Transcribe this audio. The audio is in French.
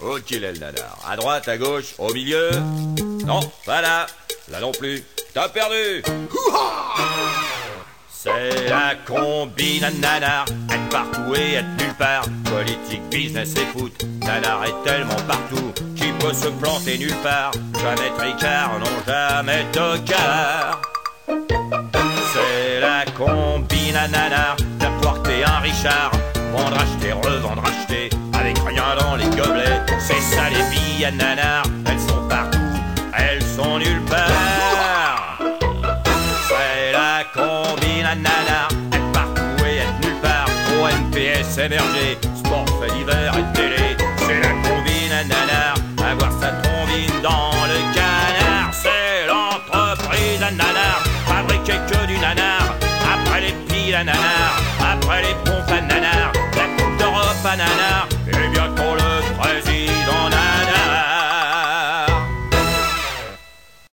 Oh, qu'il est le nanar. À droite, à gauche, au milieu. Non, pas là. Là non plus. T'as perdu. C'est la combine à nanar. Être partout et être nulle part. Politique, business et foot. Nanar est tellement partout qu'il peut se planter nulle part. Jamais tricard, non jamais tocard. C'est la combine à nanar. D'apporter un Richard. Vendre, acheter, revendre, acheter. Avec rien dans les gobelets. C'est ça les billes à nanar.